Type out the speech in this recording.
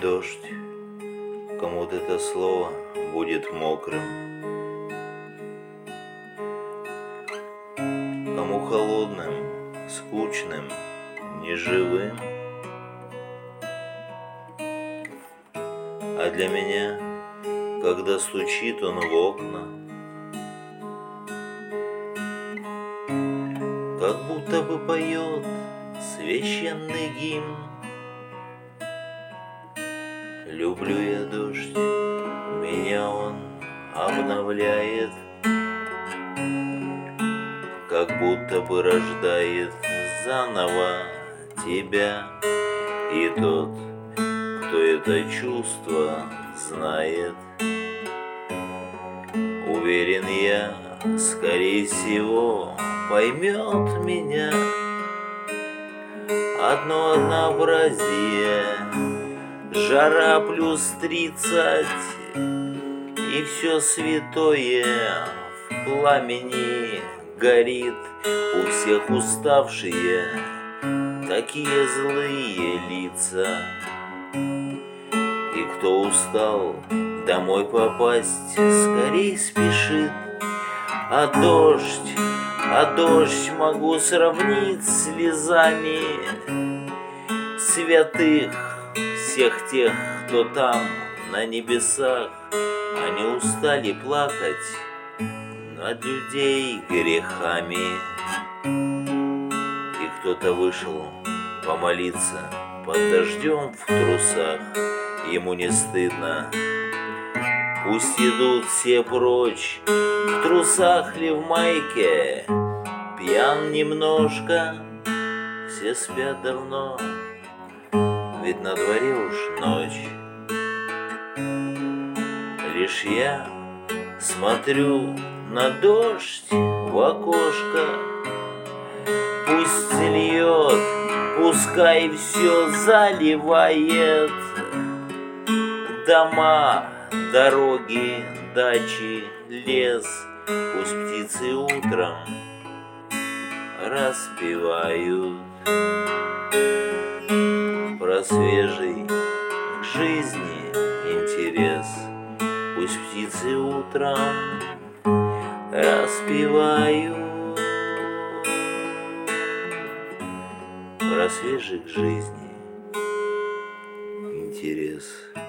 дождь, кому-то это слово будет мокрым, кому холодным, скучным, неживым. А для меня, когда стучит он в окна, как будто бы поет священный гимн. Люблю я дождь, меня он обновляет, как будто бы рождает заново тебя. И тот, кто это чувство знает, уверен я, скорее всего, поймет меня. Одно однообразие, жара плюс 30, и все святое в пламени горит. У всех уставшие, такие злые лица. И кто устал домой попасть, скорей спешит. А дождь могу сравнить с слезами святых, всех тех, кто там на небесах. Они устали плакать над людей грехами. И кто-то вышел помолиться под дождем в трусах. Ему не стыдно, пусть идут все прочь, в трусах ли в майке, пьян немножко, все спят давно, ведь на дворе уж ночь. Лишь я смотрю на дождь в окошко. Пусть льет, пускай все заливает дома, дороги, дачи, лес. Пусть птицы утром распевают про свежий к жизни интерес. Пусть птицы утром распевают про свежий к жизни интерес.